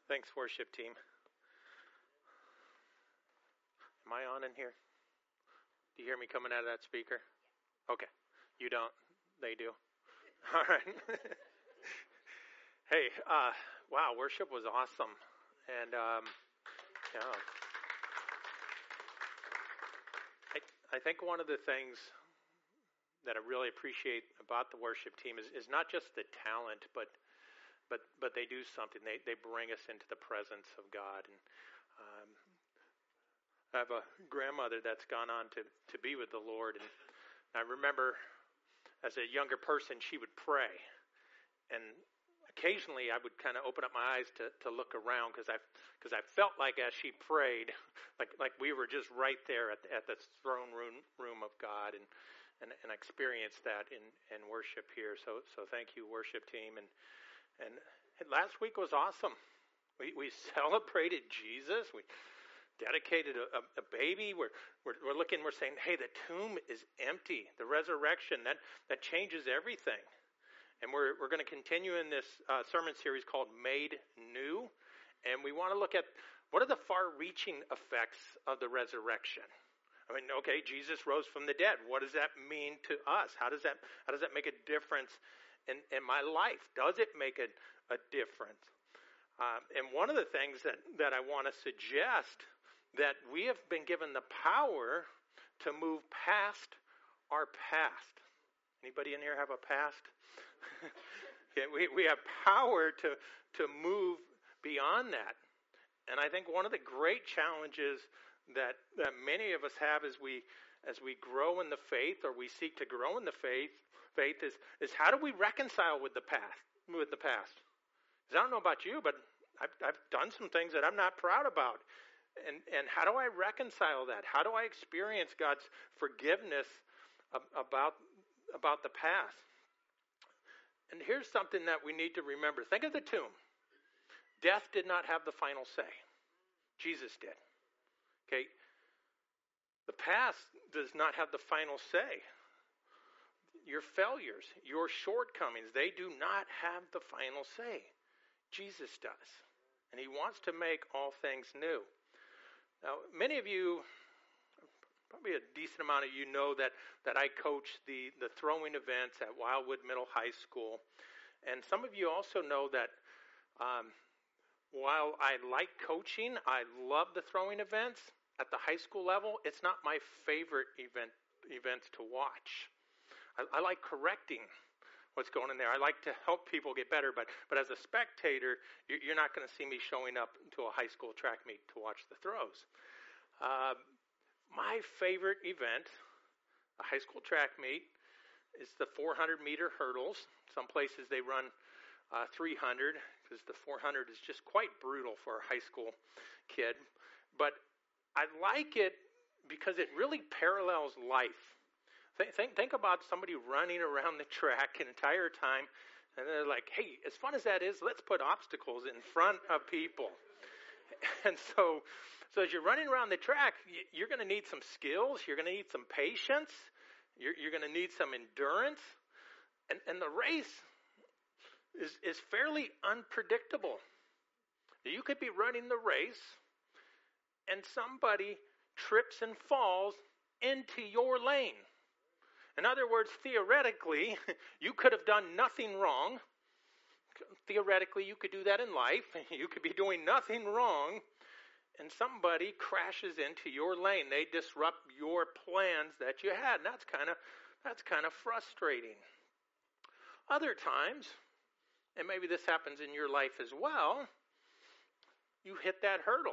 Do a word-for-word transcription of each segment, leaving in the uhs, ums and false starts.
Thanks, worship team. Am I on in here? Do you hear me coming out of that speaker? Okay. You don't. They do. All right. Hey, uh, wow, worship was awesome. And, um, yeah. I, I think one of the things that I really appreciate about the worship team is, is not just the talent, but but but they do something. They they bring us into the presence of God. And um, I have a grandmother that's gone on to, to be with the Lord, and I remember as a younger person she would pray, and occasionally I would kind of open up my eyes to, to look around because I because I felt like as she prayed, like like we were just right there at the, at the throne room room of God, and and, and I experienced that in, in worship here. So so thank you, worship team. And and last week was awesome. We we celebrated Jesus. We dedicated a, a, a baby. We're, we're we're looking. We're saying, hey, the tomb is empty. The resurrection that that changes everything. And we're we're going to continue in this uh, sermon series called Made New, and we want to look at what are the far-reaching effects of the resurrection. I mean, okay, Jesus rose from the dead. What does that mean to us? How does that how does that make a difference in, in my life? Does it make a, a difference? Um, and one of the things that, that I want to suggest, that we have been given the power to move past our past. Anybody in here have a past? Yeah, we, we have power to, to move beyond that. And I think one of the great challenges that, that many of us have as we as we grow in the faith, or we seek to grow in the faith, faith is, is how do we reconcile with the past? With the past? Because I don't know about you, but I've, I've done some things that I'm not proud about. And and how do I reconcile that? How do I experience God's forgiveness about about the past? And here's something that we need to remember. Think of the tomb. Death did not have the final say. Jesus did. Okay? The past does not have the final say. Your failures, your shortcomings, they do not have the final say. Jesus does. And he wants to make all things new. Now, many of you, probably a decent amount of you know that, that I coach the, the throwing events at Wildwood Middle High School. And some of you also know that um, while I like coaching, I love the throwing events at the high school level. It's not my favorite event events to watch. I, I like correcting what's going in there. I like to help people get better, but but as a spectator, you're not going to see me showing up to a high school track meet to watch the throws. Uh, my favorite event, a high school track meet, is the four hundred meter hurdles. Some places they run uh, three hundred because the four hundred is just quite brutal for a high school kid. But I like it because it really parallels life. Think, think, think about somebody running around the track an entire time, and they're like, hey, as fun as that is, let's put obstacles in front of people. And so, so as you're running around the track, you're going to need some skills, you're going to need some patience, you're, you're going to need some endurance, and, and the race is, is fairly unpredictable. You could be running the race, and somebody trips and falls into your lane. In other words, theoretically, you could have done nothing wrong. Theoretically, you could do that in life. You could be doing nothing wrong, and somebody crashes into your lane. They disrupt your plans that you had, and that's kind of that's kind of frustrating. Other times, and maybe this happens in your life as well, you hit that hurdle.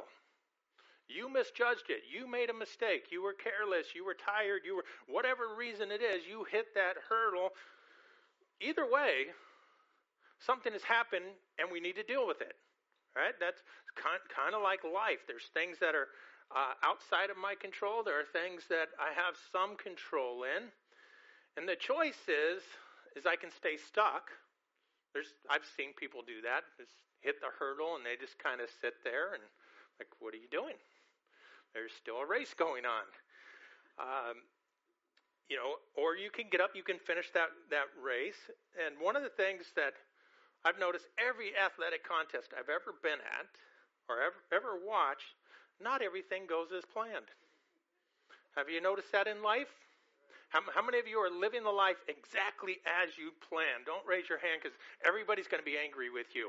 You misjudged it. You made a mistake. You were careless. You were tired. You were, whatever reason it is, you hit that hurdle. Either way, something has happened and we need to deal with it. Right? That's kind, kind of like life. There's things that are uh, outside of my control. There are things that I have some control in. And the choice is, is I can stay stuck. There's, I've seen people do that. Just hit the hurdle and they just kind of sit there and like, what are you doing? There's still a race going on. Um, you know, or you can get up, you can finish that, that race. And one of the things that I've noticed every athletic contest I've ever been at or ever, ever watched, not everything goes as planned. Have you noticed that in life? How, how many of you are living the life exactly as you planned? Don't raise your hand because everybody's going to be angry with you.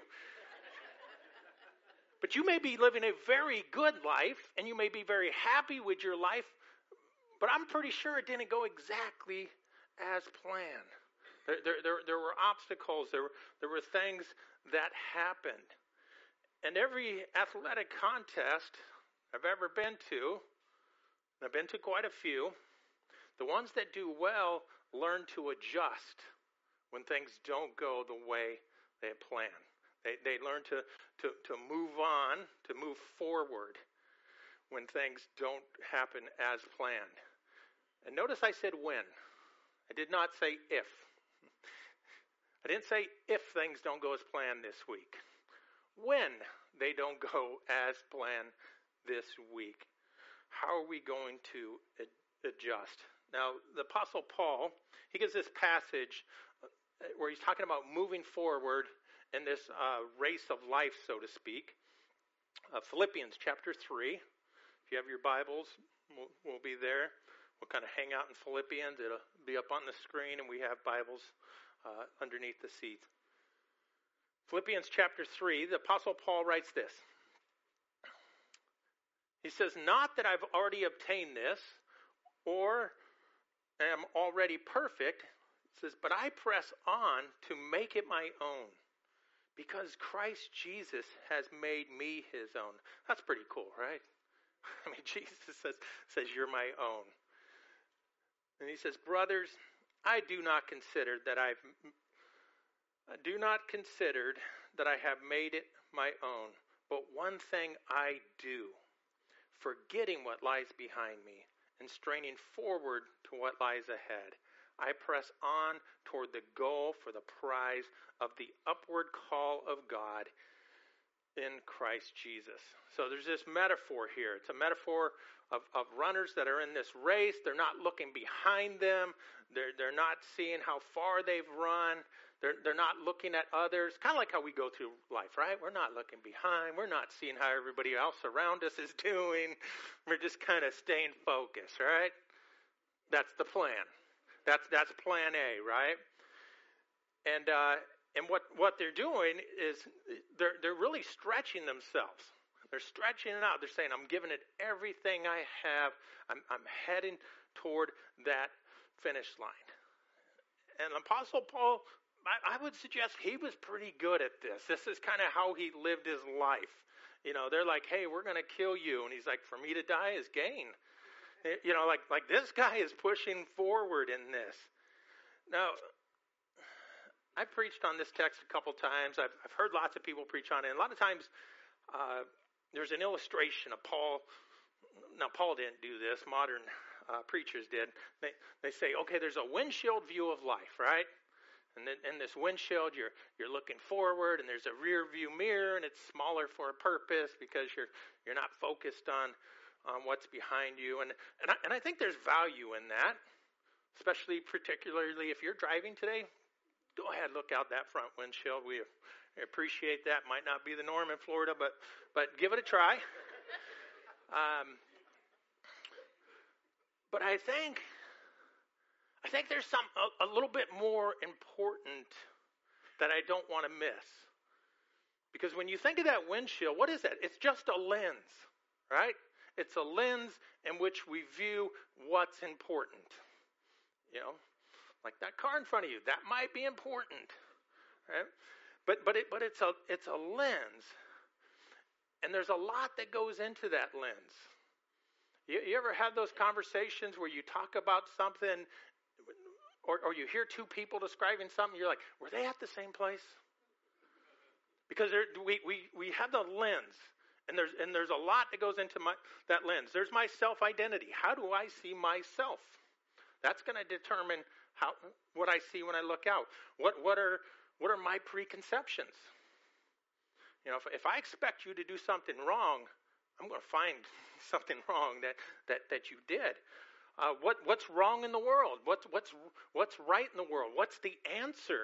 But you may be living a very good life, and you may be very happy with your life, but I'm pretty sure it didn't go exactly as planned. There, there, there, there were obstacles. There, there were things that happened. And every athletic contest I've ever been to, and I've been to quite a few, the ones that do well learn to adjust when things don't go the way they had planned. They, they learn to, to, to move on, to move forward when things don't happen as planned. And notice I said when. I did not say if. I didn't say if things don't go as planned this week. When they don't go as planned this week, how are we going to ad- adjust? Now, the Apostle Paul, he gives this passage where he's talking about moving forward in this uh, race of life, so to speak. Uh, Philippians chapter three. If you have your Bibles, we'll, we'll be there. We'll kind of hang out in Philippians. It'll be up on the screen, and we have Bibles uh, underneath the seats. Philippians chapter three, the Apostle Paul writes this. He says, "Not that I've already obtained this, or am already perfect." It says, "But I press on to make it my own, because Christ Jesus has made me his own." That's pretty cool, right? I mean, Jesus says, says, "You're my own." And he says, "Brothers, I do not consider that I've I do not consider that I have made it my own, but one thing I do, forgetting what lies behind me and straining forward to what lies ahead, I press on toward the goal for the prize of the upward call of God in Christ Jesus." So there's this metaphor here. It's a metaphor of, of runners that are in this race. They're not looking behind them. They're, they're not seeing how far they've run. They're, they're not looking at others. Kind of like how we go through life, right? We're not looking behind. We're not seeing how everybody else around us is doing. We're just kind of staying focused, right? That's the plan. That's that's plan A, right? And uh, and what, what they're doing is they're they're really stretching themselves. They're stretching it out. They're saying, "I'm giving it everything I have. I'm I'm heading toward that finish line." And Apostle Paul, I, I would suggest he was pretty good at this. This is kind of how he lived his life. You know, they're like, "Hey, we're going to kill you," and he's like, "For me to die is gain." You know, like like this guy is pushing forward in this. Now, I've preached on this text a couple times. I've, I've heard lots of people preach on it. And a lot of times uh, there's an illustration of Paul. Now, Paul didn't do this. Modern uh, preachers did. They they say, okay, there's a windshield view of life, right? And then in this windshield, you're you're looking forward, and there's a rear view mirror, and it's smaller for a purpose because you're you're not focused on on what's behind you. And and I, and I think there's value in that, especially particularly if you're driving today. Go ahead, look out that front windshield. We appreciate that. Might not be the norm in Florida, but but give it a try. Um, but I think I think there's some a, a little bit more important that I don't want to miss. Because when you think of that windshield, what is that? It's just a lens, right? It's a lens in which we view what's important. You know, like that car in front of you, that might be important, right? But but it but it's a it's a lens, and there's a lot that goes into that lens. You, you ever have those conversations where you talk about something, or or you hear two people describing something, you're like, were they at the same place? Because there, we we we have the lens. And there's and there's a lot that goes into my that lens. There's my self-identity. How do I see myself? That's going to determine how what I see when I look out. What what are what are my preconceptions? You know, if, if I expect you to do something wrong, I'm going to find something wrong that that, that you did. Uh, what what's wrong in the world? What's what's what's right in the world? What's the answer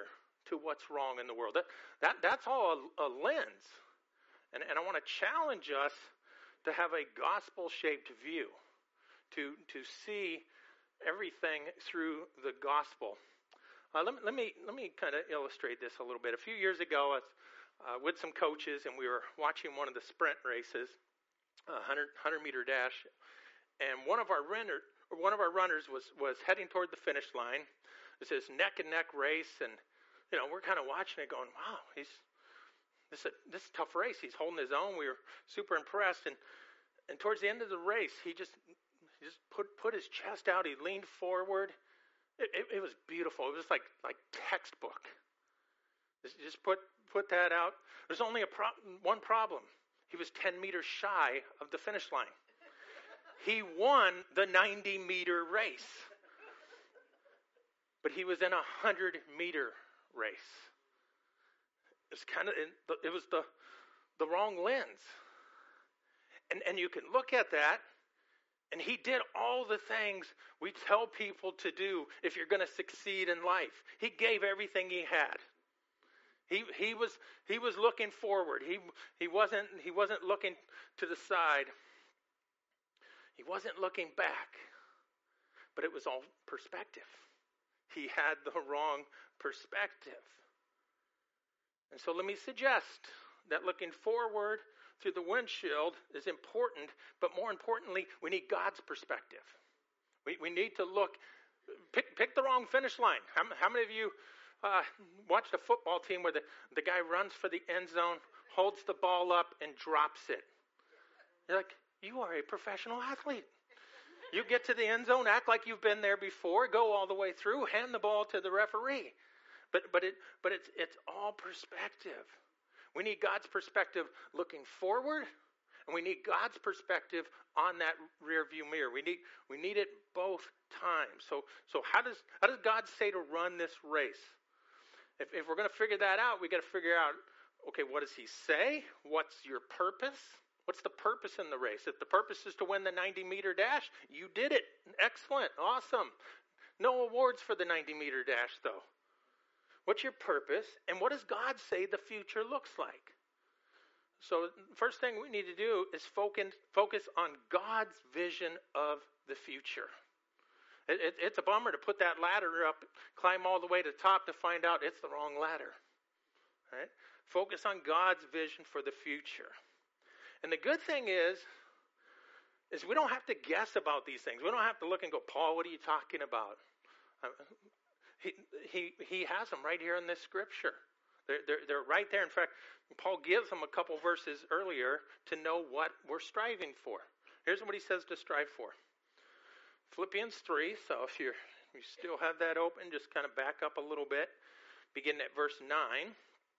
to what's wrong in the world. That, that That's all a, a lens. And, and I want to challenge us to have a gospel-shaped view, to, to see everything through the gospel. Uh, let, me, let me let me kind of illustrate this a little bit. A few years ago, I was uh, with some coaches, and we were watching one of the sprint races, a one hundred meter dash, and one of our runner, one of our runners was was heading toward the finish line. It's this neck and neck race, and you know we're kind of watching it, going, "Wow, he's this is a, this is a tough race. He's holding his own." We were super impressed, and and towards the end of the race, he just he just put put his chest out. He leaned forward. It, it, it was beautiful. It was like like textbook. Just, just put put that out. There's only a pro- one problem. He was ten meters shy of the finish line. He won the ninety meter race, but he was in a one hundred meter race. It's kind of it was the the wrong lens, and and you can look at that, and he did all the things we tell people to do if you're going to succeed in life. He gave everything he had. He he was he was looking forward. He he wasn't he wasn't looking to the side. He wasn't looking back. But it was all perspective. He had the wrong perspective. And so let me suggest that looking forward through the windshield is important, but more importantly, we need God's perspective. We we need to look, pick pick the wrong finish line. How, how many of you uh, watched a football team where the, the guy runs for the end zone, holds the ball up, and drops it? You're like, you are a professional athlete. You get to the end zone, act like you've been there before, go all the way through, hand the ball to the referee. But but it but it's it's all perspective. We need God's perspective looking forward, and we need God's perspective on that rear view mirror. We need we need it both times. So so how does how does God say to run this race? If if we're going to figure that out, we got to figure out, okay, what does he say? What's your purpose? What's the purpose in the race? If the purpose is to win the ninety meter dash, you did it. Excellent. Awesome. No awards for the ninety meter dash, though. What's your purpose? And what does God say the future looks like? So the first thing we need to do is focus, focus on God's vision of the future. It, it, it's a bummer to put that ladder up, climb all the way to the top to find out it's the wrong ladder. Right? Focus on God's vision for the future. And the good thing is, is we don't have to guess about these things. We don't have to look and go, Paul, what are you talking about? Uh, he, he, he has them right here in this scripture. They're, they're, they're right there. In fact, Paul gives them a couple verses earlier to know what we're striving for. Here's what he says to strive for. Philippians three, so if you're, you still have that open, just kind of back up a little bit, beginning at verse nine.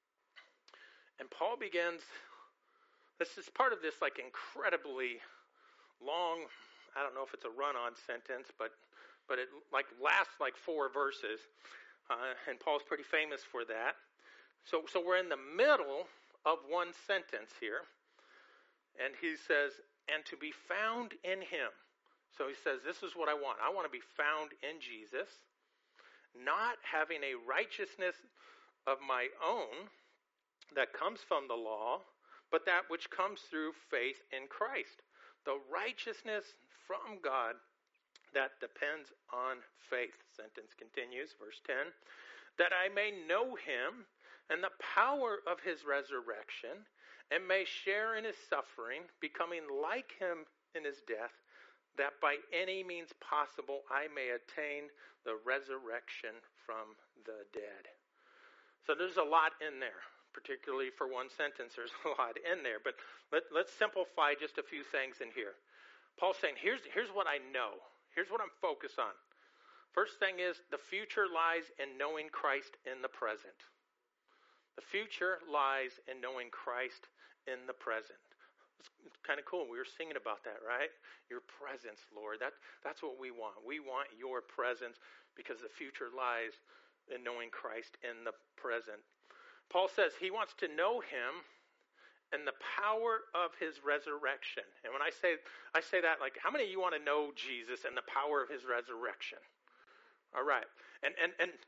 And Paul begins, this is part of this like incredibly long, I don't know if it's a run-on sentence, but but it like lasts like four verses, uh, and Paul's pretty famous for that. So so we're in the middle of one sentence here, and he says, and to be found in him. So he says, this is what I want. I want to be found in Jesus, not having a righteousness of my own that comes from the law, but that which comes through faith in Christ. The righteousness from God that depends on faith. Sentence continues, verse ten. That I may know him and the power of his resurrection, and may share in his suffering, becoming like him in his death, that by any means possible I may attain the resurrection from the dead. So there's a lot in there. Particularly for one sentence, there's a lot in there. But let, let's simplify just a few things in here. Paul's saying, here's, here's what I know. Here's what I'm focused on. First thing is, the future lies in knowing Christ in the present. The future lies in knowing Christ in the present. It's, it's kind of cool. We were singing about that, right? Your presence, Lord. That, that's what we want. We want your presence because the future lies in knowing Christ in the present. Paul says he wants to know him and the power of his resurrection. And when I say I say that, like, how many of you want to know Jesus and the power of his resurrection? All right. And and and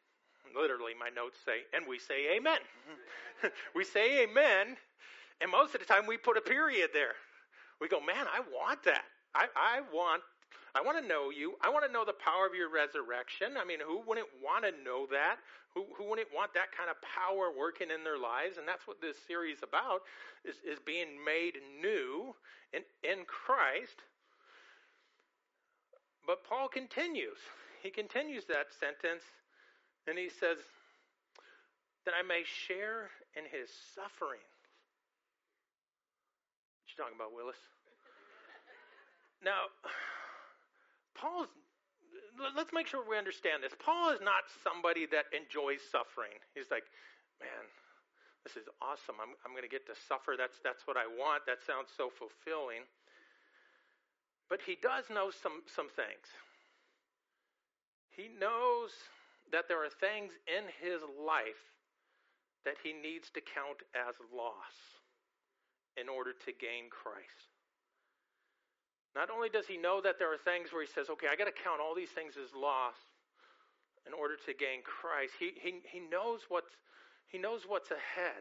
Literally, my notes say, and we say amen. We say amen, and most of the time we put a period there. We go, man, I want that. I, I want I want to know you. I want to know the power of your resurrection. I mean, who wouldn't want to know that? Who, who wouldn't want that kind of power working in their lives? And that's what this series is about, is, is being made new in, in Christ. But Paul continues. He continues that sentence, and he says, that I may share in his suffering. What you talking about, Willis? Now, Paul's, let's make sure we understand this. Paul is not somebody that enjoys suffering. He's like, man, this is awesome. I'm, I'm going to get to suffer. That's, that's what I want. That sounds so fulfilling. But he does know some, some things. He knows that there are things in his life that he needs to count as loss in order to gain Christ. Not only does he know that there are things where he says, okay, I got to count all these things as loss in order to gain Christ. He he he knows what's he knows what's ahead.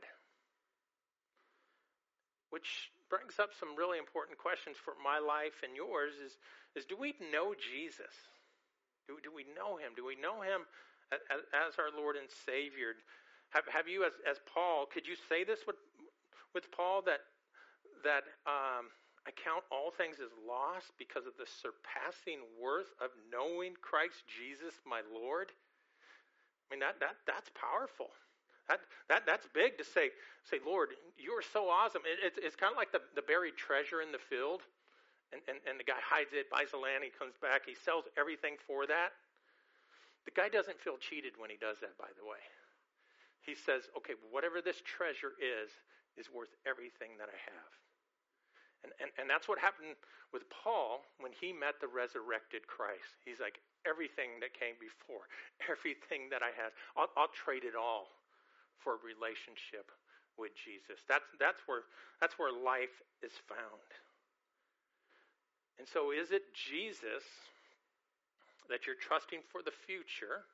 Which brings up some really important questions for my life and yours is, is do we know Jesus? Do, do we know him? Do we know him as, as our Lord and Savior? Have have you as, as Paul, could you say this with with Paul that that um I count all things as loss because of the surpassing worth of knowing Christ Jesus, my Lord? I mean, that that that's powerful. That that that's big to say. Say, Lord, you are so awesome. It, it's it's kind of like the, the buried treasure in the field, and, and and the guy hides it, buys the land, he comes back, he sells everything for that. The guy doesn't feel cheated when he does that, by the way. He says, okay, whatever this treasure is, is worth everything that I have. And, and and that's what happened with Paul when he met the resurrected Christ. He's like, everything that came before, everything that I had, I'll, I'll trade it all for a relationship with Jesus. That's that's where that's where life is found. And so, is it Jesus that you're trusting for the future,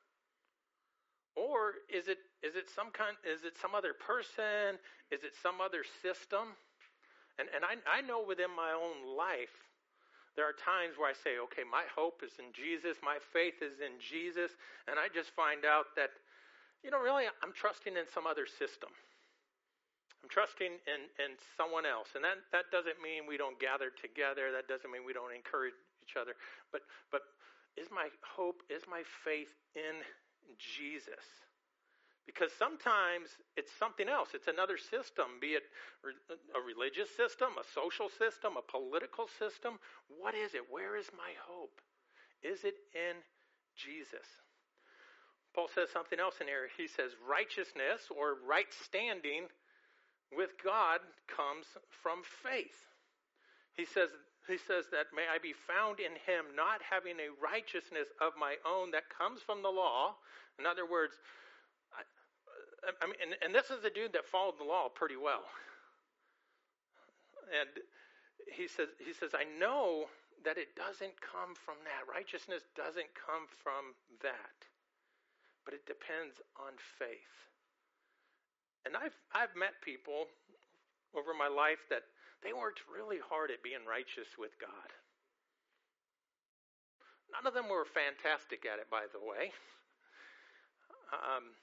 or is it is it some kind is it some other person? Is it some other system? And and I I know within my own life, there are times where I say, okay, my hope is in Jesus, my faith is in Jesus, and I just find out that, you know, really I'm trusting in some other system. I'm trusting in, in someone else. And that, that doesn't mean we don't gather together. That doesn't mean we don't encourage each other. But but is my hope, is my faith in Jesus? Because sometimes it's something else. It's another system, be it a religious system, a social system, a political system. What is it? Where is my hope? Is it in Jesus? Paul says something else in here. He says righteousness or right standing with God comes from faith. He says he says that may I be found in him, not having a righteousness of my own that comes from the law. In other words, I mean, and, and this is a dude that followed the law pretty well. And he says, he says, I know that it doesn't come from that. Righteousness doesn't come from that. But it depends on faith. And I've I've met people over my life that they worked really hard at being righteous with God. None of them were fantastic at it, by the way. Um,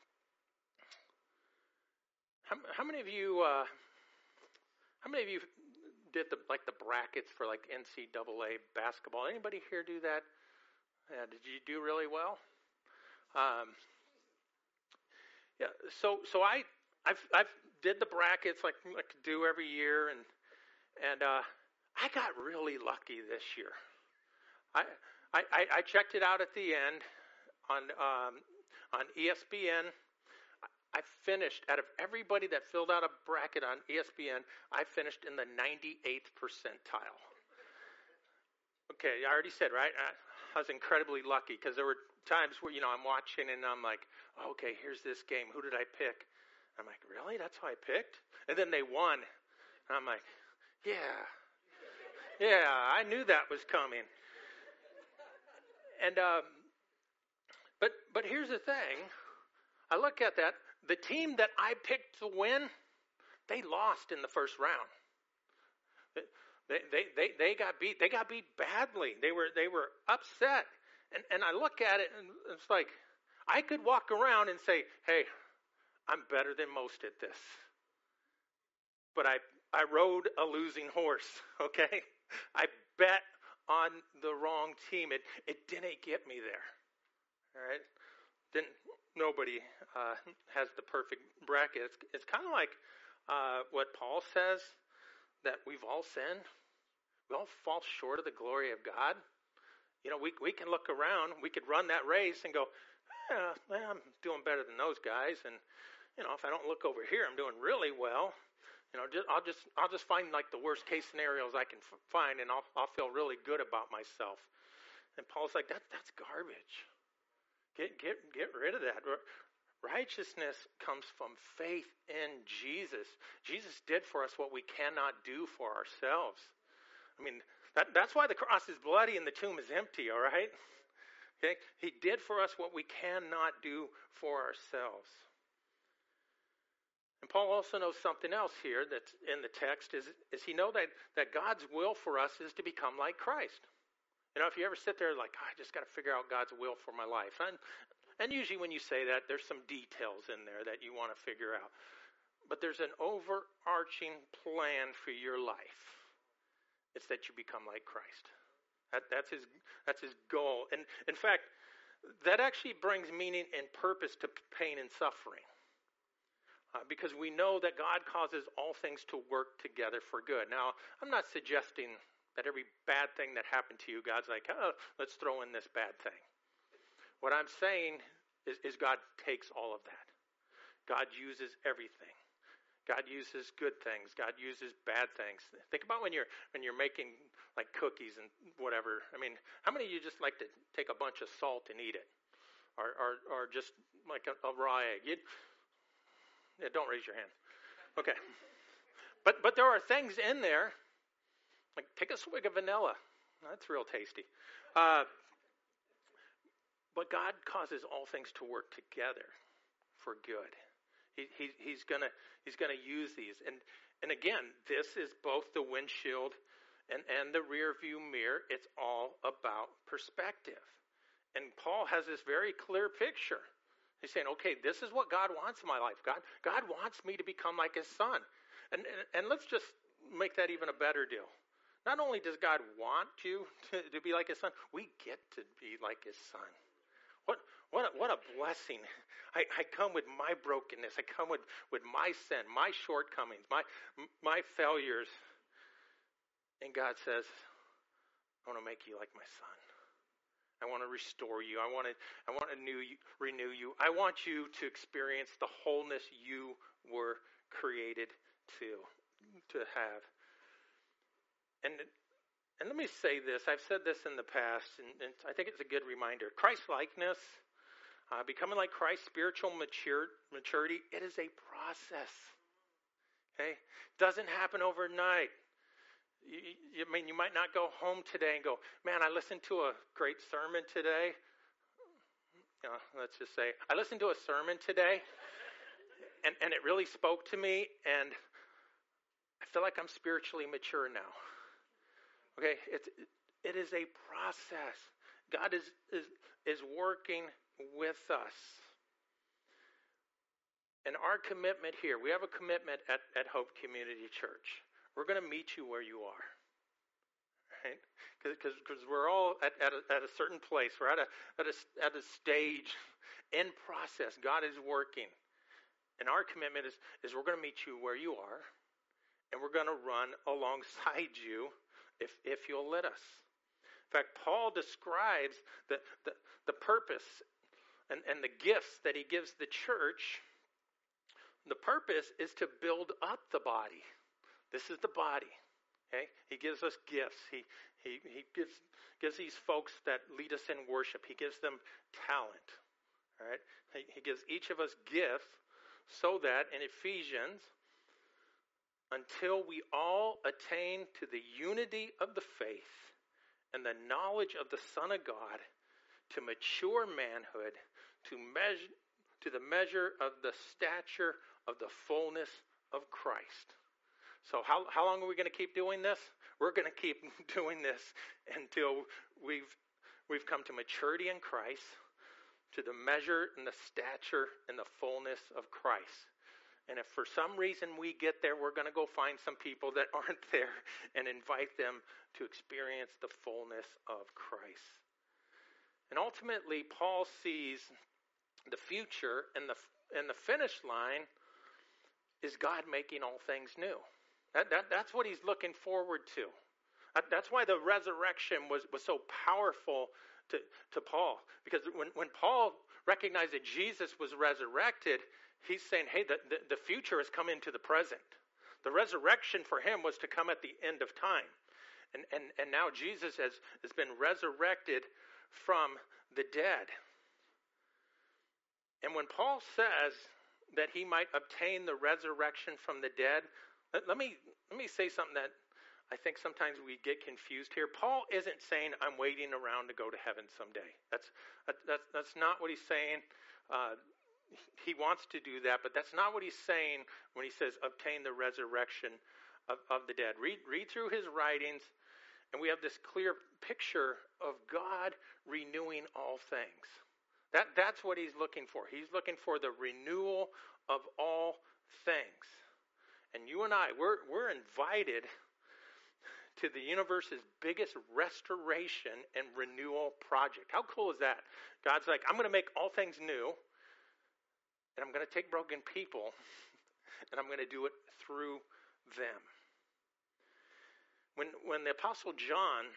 how, how many of you? Uh, how many of you did the like the brackets for like N C double A basketball? Anybody here do that? Yeah, did you do really well? Um, yeah. So so I I've I've did the brackets like I do every year, and and uh, I got really lucky this year. I I I checked it out at the end on um, on E S P N. I finished, out of everybody that filled out a bracket on E S P N, I finished in the ninety-eighth percentile. Okay, I already said, right? I, I was incredibly lucky because there were times where, you know, I'm watching and I'm like, oh, okay, here's this game. Who did I pick? I'm like, really? That's who I picked? And then they won. And I'm like, yeah. Yeah, I knew that was coming. And, um, but but here's the thing. I look at that. The team that I picked to win, they lost in the first round. They, they, they, they got beat. They got beat badly. They were, they were upset. And, and I look at it, and it's like, I could walk around and say, hey, I'm better than most at this. But I, I rode a losing horse, okay? I bet on the wrong team. It, it didn't get me there, all right? Didn't, nobody uh, has the perfect bracket. It's, it's kind of like uh, what Paul says, that we've all sinned. We all fall short of the glory of God. You know, we we can look around, we could run that race and go, eh, I'm doing better than those guys. And, you know, if I don't look over here, I'm doing really well. You know, just, I'll just I'll just find like the worst case scenarios I can f- find, and I'll I'll feel really good about myself. And Paul's like, that's that's garbage. Get get get rid of that. Righteousness comes from faith in Jesus. Jesus did for us what we cannot do for ourselves. I mean, that, that's why the cross is bloody and the tomb is empty, all right? Okay? He did for us what we cannot do for ourselves. And Paul also knows something else here that's in the text, is, is he know that, that God's will for us is to become like Christ. You know, if you ever sit there like, oh, I just got to figure out God's will for my life. And, and usually when you say that, there's some details in there that you want to figure out. But there's an overarching plan for your life. It's that you become like Christ. That, that's his that's his goal. And in fact, that actually brings meaning and purpose to pain and suffering. Uh, because we know that God causes all things to work together for good. Now, I'm not suggesting that every bad thing that happened to you, God's like, oh, let's throw in this bad thing. What I'm saying is, is God takes all of that. God uses everything. God uses good things. God uses bad things. Think about when you're when you're making like cookies and whatever. I mean, how many of you just like to take a bunch of salt and eat it, or or, or just like a, a raw egg? You, yeah, don't raise your hand. Okay, but but there are things in there. Like take a swig of vanilla. That's real tasty. Uh, but God causes all things to work together for good. He, he, he's gonna he's gonna use these, and and again, this is both the windshield and, and the rear view mirror. It's all about perspective, and Paul has this very clear picture. He's saying, okay, this is what God wants in my life. God God wants me to become like His Son, and and, and let's just make that even a better deal. Not only does God want you to, to be like His Son, we get to be like His Son. What what a, what a blessing. I, I come with my brokenness. I come with, with my sin, my shortcomings, my my failures. And God says, I want to make you like my Son. I want to restore you. I want to I want to renew you, renew you. I want you to experience the wholeness you were created to to have. And And let me say this. I've said this in the past, and, and I think it's a good reminder. Christ-likeness, uh, becoming like Christ, spiritual mature, maturity, it is a process. Okay? It doesn't happen overnight. You, you, I mean, you might not go home today and go, man, I listened to a great sermon today. You know, let's just say, I listened to a sermon today, and, and it really spoke to me, and I feel like I'm spiritually mature now. Okay, it's, it is a process. God is, is, is working with us. And our commitment here, we have a commitment at, at Hope Community Church. We're going to meet you where you are. Right? Because we're all at, at, a, at a certain place. We're at a, at, a, at a stage in process. God is working. And our commitment is, is we're going to meet you where you are. And we're going to run alongside you if if you'll let us. In fact, Paul describes the, the, the purpose and, and the gifts that he gives the church. The purpose is to build up the body. This is the body. Okay? He gives us gifts. He he he gives gives these folks that lead us in worship. He gives them talent. All right? He, he gives each of us gifts so that in Ephesians, until we all attain to the unity of the faith and the knowledge of the Son of God, to mature manhood, to measure to the measure of the stature of the fullness of Christ. So how, how long are we going to keep doing this? We're going to keep doing this until we've we've come to maturity in Christ, to the measure and the stature and the fullness of Christ. And if for some reason we get there, we're going to go find some people that aren't there and invite them to experience the fullness of Christ. And ultimately, Paul sees the future, and the and the finish line is God making all things new. That, that, that's what he's looking forward to. That, that's why the resurrection was, was so powerful to, to Paul. Because when, when Paul recognized that Jesus was resurrected, he's saying, hey, the, the, the future has come into the present. The resurrection for him was to come at the end of time. And, and, and now Jesus has, has been resurrected from the dead. And when Paul says that he might obtain the resurrection from the dead, let, let me let me say something that I think sometimes we get confused here. Paul isn't saying I'm waiting around to go to heaven someday. That's that's that's not what he's saying. Uh, he wants to do that, but that's not what he's saying when he says obtain the resurrection of, of the dead. Read read through his writings, and we have this clear picture of God renewing all things. That that's what he's looking for. He's looking for the renewal of all things. And you and I, we're we're invited to the universe's biggest restoration and renewal project. How cool is that? God's like, I'm going to make all things new, and I'm going to take broken people, and I'm going to do it through them. When when the Apostle John,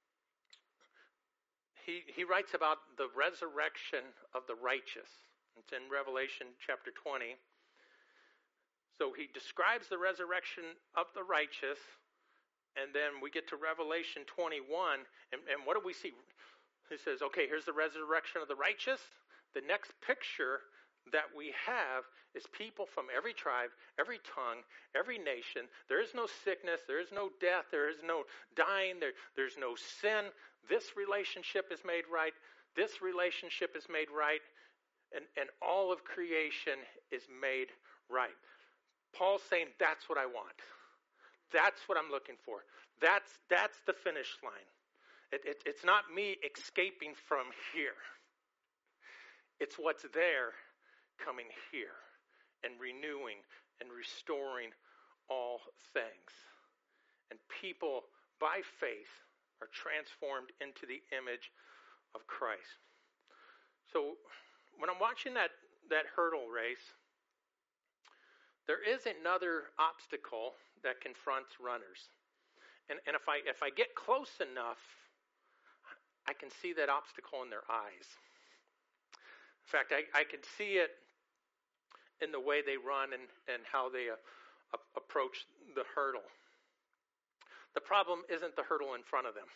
he he writes about the resurrection of the righteous. It's in Revelation chapter twenty. So he describes the resurrection of the righteous, and then we get to Revelation twenty-one, and, and what do we see? He says, okay, here's the resurrection of the righteous. The next picture that we have is people from every tribe, every tongue, every nation. There is no sickness, there is no death, there is no dying, there, there's no sin. This relationship is made right. This relationship is made right, and, and all of creation is made right. Paul's saying, that's what I want. That's what I'm looking for. That's that's the finish line. It, it, it's not me escaping from here. It's what's there coming here and renewing and restoring all things. And people, by faith, are transformed into the image of Christ. So when I'm watching that, that hurdle race, there is another obstacle that confronts runners. And, and if I if I get close enough, I can see that obstacle in their eyes. In fact, I, I can see it in the way they run and, and how they uh, uh, approach the hurdle. The problem isn't the hurdle in front of them.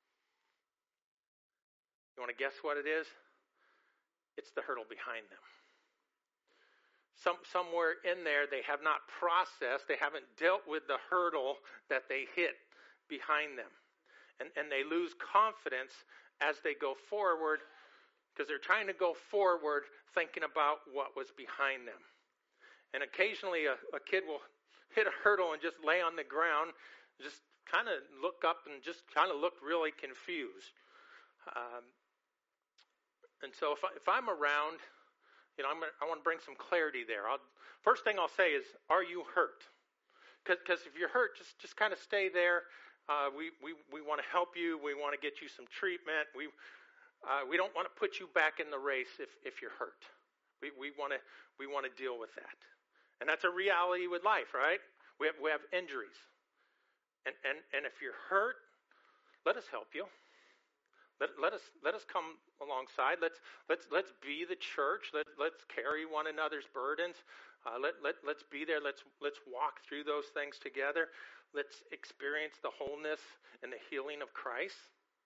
You want to guess what it is? It's the hurdle behind them. Some, somewhere in there, they have not processed, they haven't dealt with the hurdle that they hit behind them. And, and they lose confidence as they go forward because they're trying to go forward thinking about what was behind them. And occasionally a, a kid will hit a hurdle and just lay on the ground, just kind of look up and just kind of look really confused. Um, and so if, I, if I'm around, you know, I'm gonna, I want to bring some clarity there. I'll, first thing I'll say is, are you hurt? Because if you're hurt, just, just kind of stay there. Uh, we we, we want to help you. We want to get you some treatment. We uh, we don't want to put you back in the race if, if you're hurt. We we want to we want to deal with that, and that's a reality with life, right? We have we have injuries, and and and if you're hurt, let us help you. Let, let us let us come alongside. Let's let's let's be the church. Let let's carry one another's burdens. Uh, let let let's be there. Let's let's walk through those things together. Let's experience the wholeness and the healing of Christ.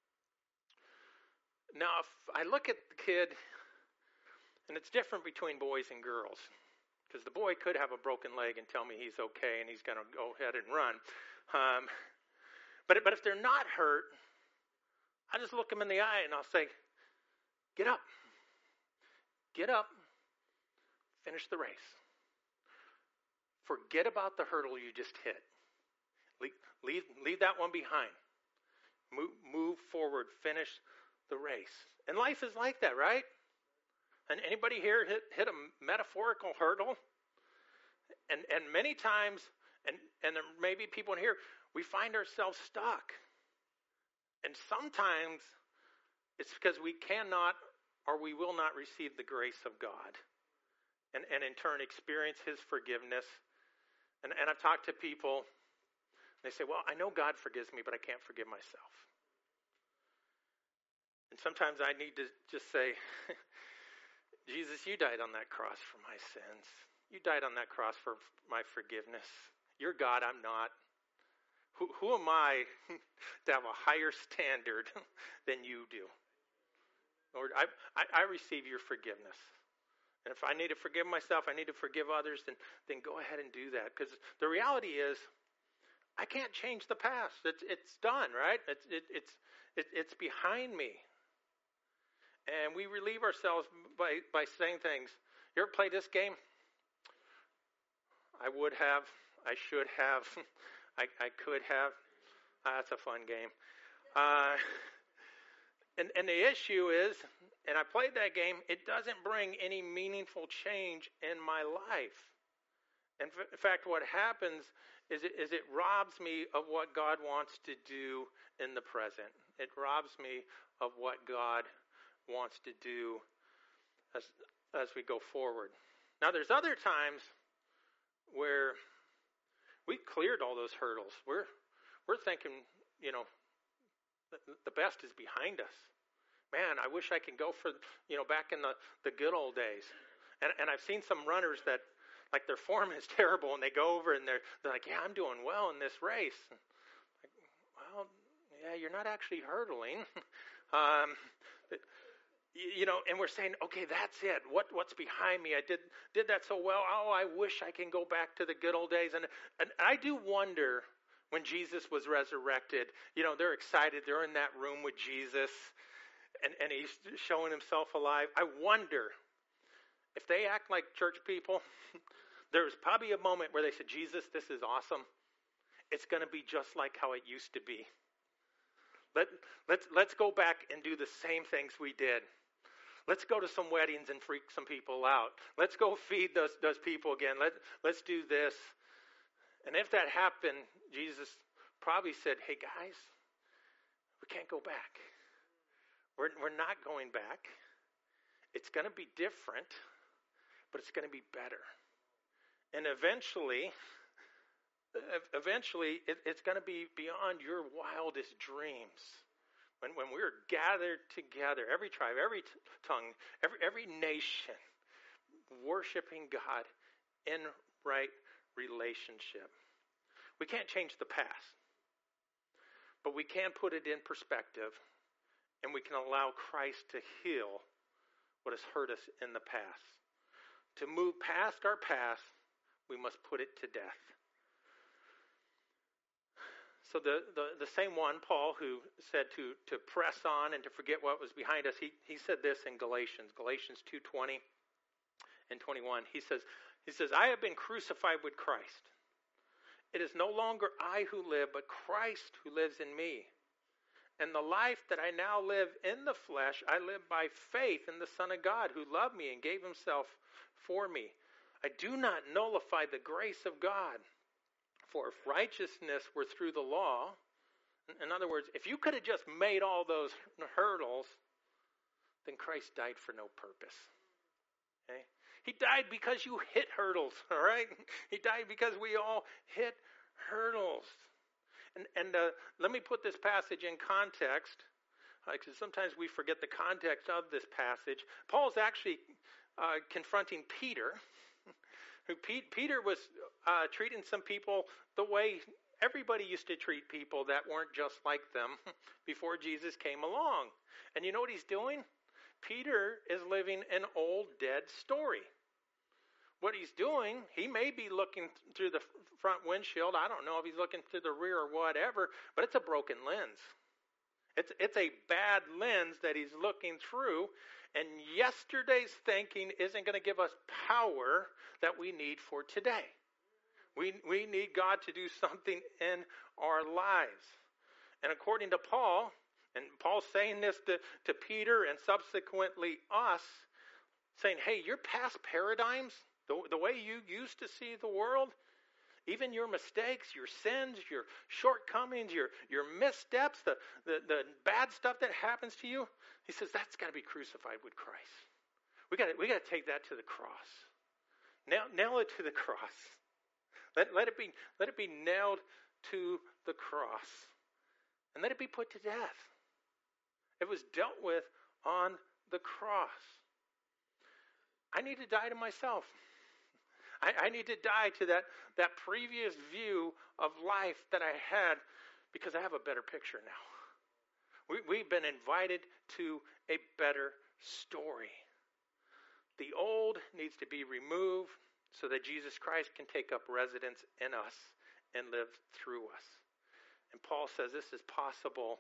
Now, if I look at the kid, and it's different between boys and girls, because the boy could have a broken leg and tell me he's okay and he's going to go ahead and run. Um, but but if they're not hurt, I just look them in the eye and I'll say, get up. Get up. finish the race. Forget about the hurdle you just hit. Leave, leave, leave that one behind. Move, move forward. Finish the race. And life is like that, right? And anybody here hit, hit a metaphorical hurdle? And and many times, and, and there may be people in here, we find ourselves stuck. And sometimes it's because we cannot or we will not receive the grace of God. And, and in turn experience his forgiveness. And, and I've talked to people, they say, well, I know God forgives me, but I can't forgive myself. And sometimes I need to just say, Jesus, you died on that cross for my sins. You died on that cross for my forgiveness. You're God, I'm not. Who, who am I to have a higher standard than you do? Lord, I, I, I receive your forgiveness. And if I need to forgive myself, I need to forgive others, then, then go ahead and do that. Because the reality is, I can't change the past. It's, it's done, right? It's, it, it's, it, it's behind me. And we relieve ourselves by, by saying things. You ever play this game? I would have. I should have. I, I could have. Uh, that's a fun game. Uh, and, and the issue is, and I played that game, it doesn't bring any meaningful change in my life. And f- in fact, what happens is it, is it robs me of what God wants to do in the present. It robs me of what God wants to do as as we go forward. Now, there's other times where we cleared all those hurdles. We're we're thinking, you know, the, the best is behind us. Man, I wish I could go for, you know, back in the, the good old days. And and I've seen some runners that, like, their form is terrible, and they go over and they're they're like, yeah, I'm doing well in this race. Like, well, yeah, you're not actually hurdling. um, you know, and we're saying, okay, that's it. What what's behind me? I did did that so well. Oh, I wish I can go back to the good old days. And and I do wonder when Jesus was resurrected. You know, they're excited. They're in that room with Jesus, and and he's showing himself alive. I wonder if they act like church people. There's probably a moment where they said, Jesus, this is awesome. It's going to be just like how it used to be. Let, let's, let's go back and do the same things we did. Let's go to some weddings and freak some people out. Let's go feed those, those people again. Let, let's do this. And if that happened, Jesus probably said, hey guys, we can't go back. We're, we're not going back. It's going to be different, but it's going to be better. And eventually, eventually, it, it's going to be beyond your wildest dreams. When when we're gathered together, every tribe, every t- tongue, every every nation, worshiping God in right relationship. We can't change the past, but we can put it in perspective, and we can allow Christ to heal what has hurt us in the past. To move past our past, we must put it to death. So the, the, the same one, Paul, who said to, to press on and to forget what was behind us, he, he said this in Galatians, Galatians two twenty and twenty-one. He says, he says, I have been crucified with Christ. It is no longer I who live, but Christ who lives in me. And the life that I now live in the flesh, I live by faith in the Son of God who loved me and gave himself for me. I do not nullify the grace of God. For if righteousness were through the law, in other words, if you could have just made all those hurdles, then Christ died for no purpose. Okay? He died because you hit hurdles, all right? He died because we all hit hurdles. And, and uh, let me put this passage in context, because uh, sometimes we forget the context of this passage. Paul's actually uh, confronting Peter, who Pete, Peter was uh, treating some people the way everybody used to treat people that weren't just like them before Jesus came along. And you know what he's doing? Peter is living an old, dead story. What he's doing, he may be looking through the front windshield. I don't know if he's looking through the rear or whatever, but it's a broken lens. It's, it's a bad lens that he's looking through, and yesterday's thinking isn't going to give us power that we need for today. We, we need God to do something in our lives. And according to Paul, and Paul's saying this to, to Peter and subsequently us, saying, hey, your past paradigms, the, the way you used to see the world, even your mistakes, your sins, your shortcomings, your, your missteps, the, the, the bad stuff that happens to you, he says that's got to be crucified with Christ. We got we got to take that to the cross. Nail, nail it to the cross. Let, let it be let it be nailed to the cross. And let it be put to death. It was dealt with on the cross. I need to die to myself. I, I need to die to that, that previous view of life that I had, because I have a better picture now. We, we've been invited to a better story. The old needs to be removed so that Jesus Christ can take up residence in us and live through us. And Paul says this is possible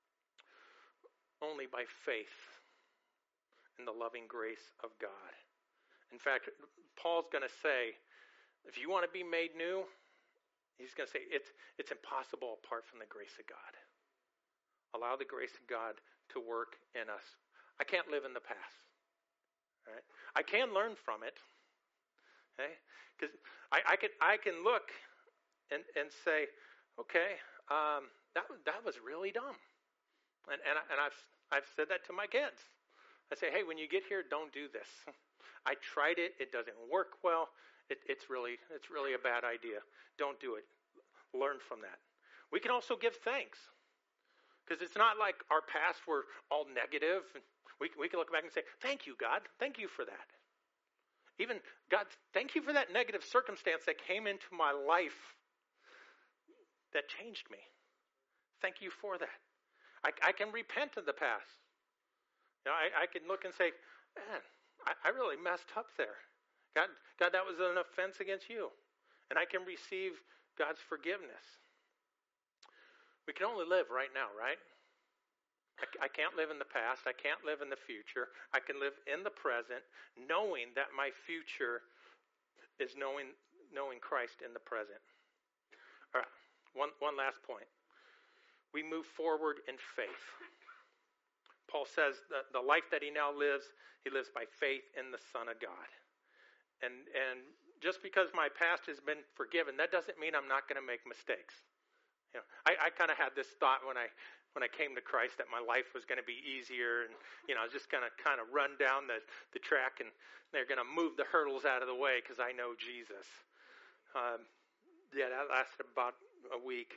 only by faith in the loving grace of God. In fact, Paul's going to say, if you want to be made new, he's going to say it's it's impossible apart from the grace of God. Allow the grace of God to work in us. I can't live in the past. Right? I can learn from it. Okay? Because I, I can I can look and, and say, okay, um, that that was really dumb. And and, I, and I've I've said that to my kids. I say, hey, when you get here, don't do this. I tried it. It doesn't work well. It, it's really it's really a bad idea. Don't do it. Learn from that. We can also give thanks, because it's not like our past were all negative. We we can look back and say, thank you, God. Thank you for that. Even God, thank you for that negative circumstance that came into my life that changed me. Thank you for that. I, I can repent of the past. You know, I, I can look and say, man, I, I really messed up there. God, God, that was an offense against you. And I can receive God's forgiveness. We can only live right now, right? I, I can't live in the past. I can't live in the future. I can live in the present, knowing that my future is knowing knowing Christ in the present. All right, one, one last point. We move forward in faith. Paul says that the life that he now lives, he lives by faith in the Son of God. And and just because my past has been forgiven, that doesn't mean I'm not going to make mistakes. You know, I, I kind of had this thought when I when I came to Christ that my life was going to be easier, and you know I was just going to kind of run down the, the track, and they're going to move the hurdles out of the way because I know Jesus. Um, yeah, that lasted about a week.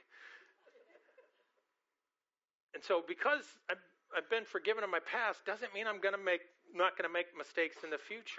And so because I've, I've been forgiven of my past doesn't mean I'm going to make not going to make mistakes in the future.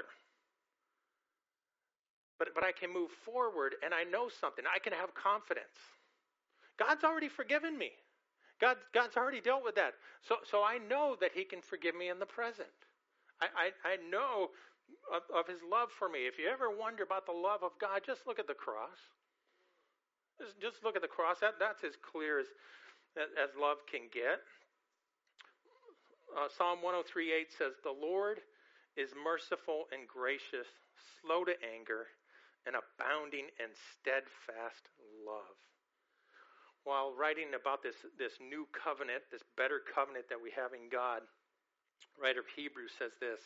But but I can move forward, and I know something. I can have confidence. God's already forgiven me. God God's already dealt with that. So so I know that He can forgive me in the present. I I, I know of, of His love for me. If you ever wonder about the love of God, just look at the cross. Just, just look at the cross. That that's as clear as as love can get. Uh, Psalm one oh three eight says, "The Lord is merciful and gracious, slow to anger, and abounding in steadfast love." While writing about this, this new covenant, this better covenant that we have in God, writer of Hebrews says this,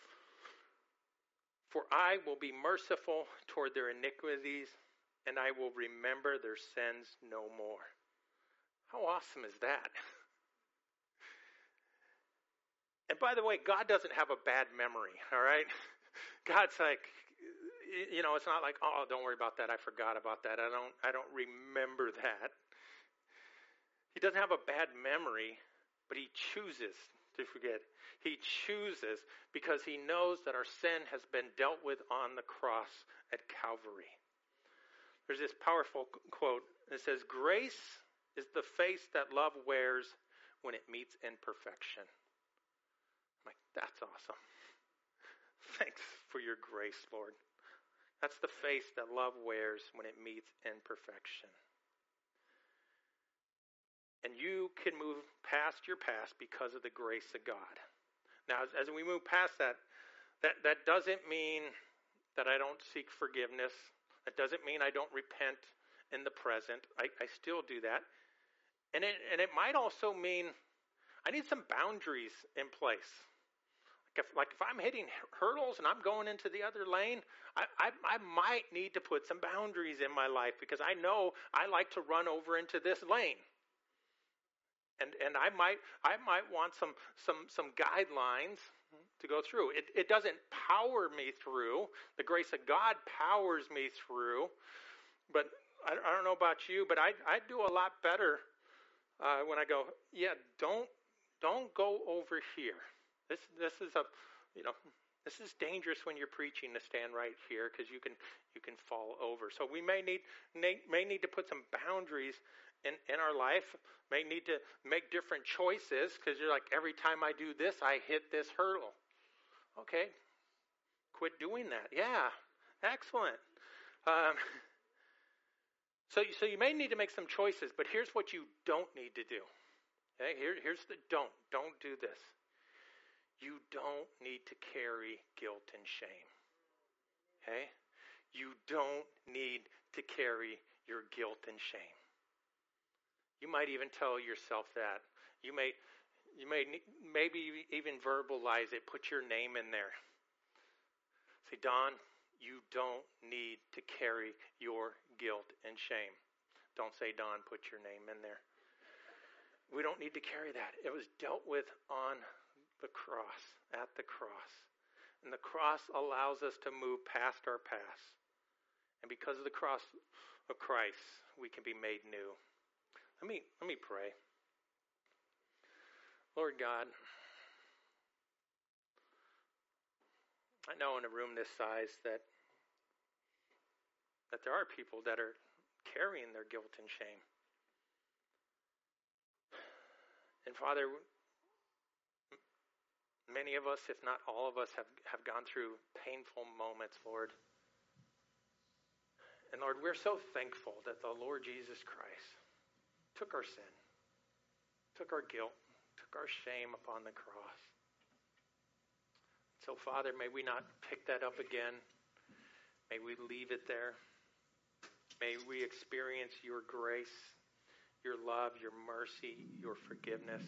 "For I will be merciful toward their iniquities, and I will remember their sins no more." How awesome is that? And by the way, God doesn't have a bad memory, all right? God's like, you know, it's not like, oh, don't worry about that. I forgot about that. I don't I don't remember that. He doesn't have a bad memory, but he chooses to forget. He chooses because he knows that our sin has been dealt with on the cross at Calvary. There's this powerful quote that says, "Grace is the face that love wears when it meets imperfection." I'm like, that's awesome. Thanks for your grace, Lord. That's the face that love wears when it meets imperfection. And you can move past your past because of the grace of God. Now, as, as we move past that, that, that doesn't mean that I don't seek forgiveness. That doesn't mean I don't repent in the present. I, I still do that. And it, and it might also mean I need some boundaries in place. Like if, like if I'm hitting hurdles and I'm going into the other lane, I, I, I might need to put some boundaries in my life because I know I like to run over into this lane. And and I might I might want some some some guidelines to go through. It it doesn't power me through. The grace of God powers me through. But I, I don't know about you, but I I do a lot better uh, when I go, yeah, don't don't go over here. This this is a you know this is dangerous when you're preaching to stand right here because you can you can fall over. So we may need may, may need to put some boundaries in, in our life, may need to make different choices because you're like, every time I do this, I hit this hurdle. Okay, quit doing that. Yeah, excellent. Um, so, so you may need to make some choices, but here's what you don't need to do. Okay, Here, here's the don't. Don't do this. You don't need to carry guilt and shame. Okay? You don't need to carry your guilt and shame. You might even tell yourself that. You may, you may maybe even verbalize it. Put your name in there. Say, Don, you don't need to carry your guilt and shame. Don't say, Don, put your name in there. We don't need to carry that. It was dealt with on the cross, at the cross. And the cross allows us to move past our past. And because of the cross of Christ, we can be made new. Let me let me pray. Lord God, I know in a room this size that that there are people that are carrying their guilt and shame. And Father, many of us, if not all of us, have, have gone through painful moments, Lord. And Lord, we're so thankful that the Lord Jesus Christ took our sin, took our guilt, took our shame upon the cross. So, Father, may we not pick that up again. May we leave it there. May we experience your grace, your love, your mercy, your forgiveness.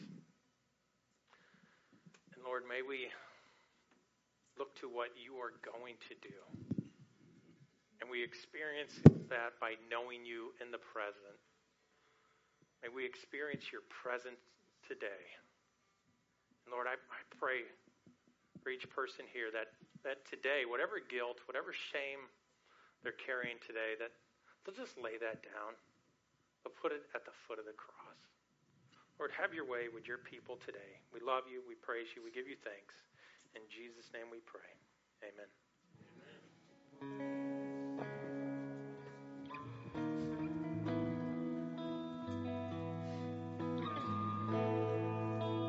And Lord, may we look to what you are going to do. And we experience that by knowing you in the present. May we experience your presence today. And Lord, I, I pray for each person here that, that today, whatever guilt, whatever shame they're carrying today, that they'll just lay that down. They'll put it at the foot of the cross. Lord, have your way with your people today. We love you. We praise you. We give you thanks. In Jesus' name we pray.